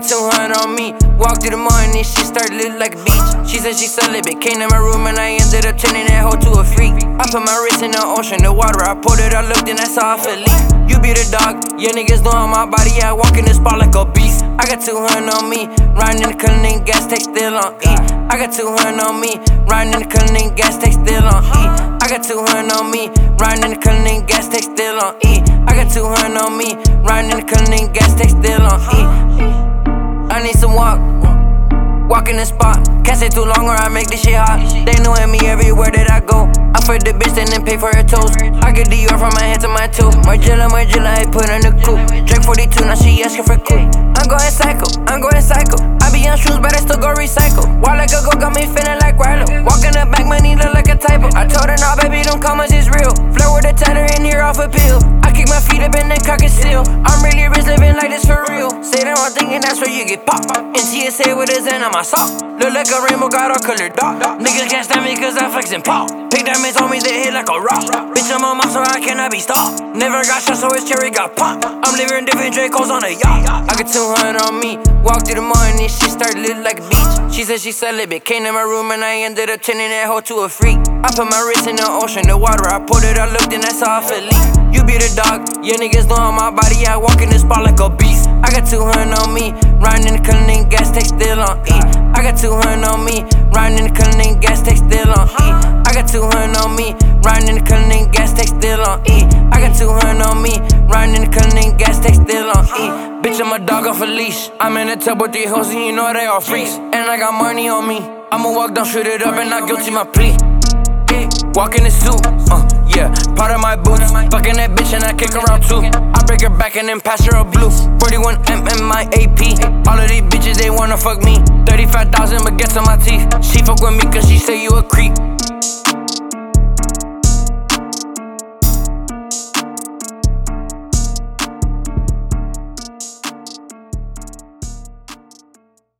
got 200 on me. Walk through the morning, she started looking like a beach. She said she celibate, came to my room and I ended up turning that hoe to a freak. I put my wrist in the ocean, the water, I poured it, I looked and I saw I fell leak. You be the dog, yeah niggas know on my body, I walk in the spot like a beast. I got 200 on me, riding in the cunning, gas tank still on E. I got 200 on me, riding in the cunning, gas tank still on E. I got 200 on me, riding in the cunning, gas tank still on E. I got 200 on me, riding in the cunning, gas tank still on E. I need some walk in the spot. Can't stay too long or I make this shit hot. They knowin' me everywhere that I go. I fuck the bitch and then pay for her toes. I get Dior from my head to my toe. Margiela, I put her in the coupe. Drake 42, now she asking for coupe. I'm going psycho. I be on shoes, but I still go recycle. Walk like a go, got me feeling like Rilo. Walk in the back, money look like a typo. I told her, nah, baby, them commas is real. Flirt with a tether in here off a pill. I kick my feet up and then cock and seal. I'm really rich, living like this for real. Say the wrong thing and that's where you get popped. And TSA with a Zen on my sock. Look like a rainbow, got all colored dot. Niggas can't stand me cause I flex and pop. Big diamonds on me, they hit like a rock. Bitch, I'm on my so I cannot be stopped. Never got shot, so his cherry got popped. I'm living different Dracos on a yacht. I got 200 on me. Walk through the morning, she started looking like a beach. She said she celibate, came to my room and I ended up turning that hoe to a freak. I put my wrist in the ocean, the water, I poured it, I looked and I saw I fell leak. You be the dog, yeah niggas know on my body, I walk in the spot like a beast. I got 200 on me, riding in the cunning, gas tank still on E. I got 200 on me, riding in the cunning, gas tank still on E. I got 200 on me, riding in the cunning, gas tank still on E. I got 200 on me, riding in the cunning, gas tank still on E. Bitch, I'm a dog off a leash. I'm in the tub with 3 hoes and you know they all freaks. And I got money on me. I'ma walk down, shoot it up and not guilty my plea. Walk in the suit, yeah, part of my boots. Fucking that bitch and I kick her out too. I break her back and then pass her a blue. 41M in my AP. All of these bitches, they wanna fuck me. 35,000 but gets on my teeth. She fuck with me cause she say you a creep.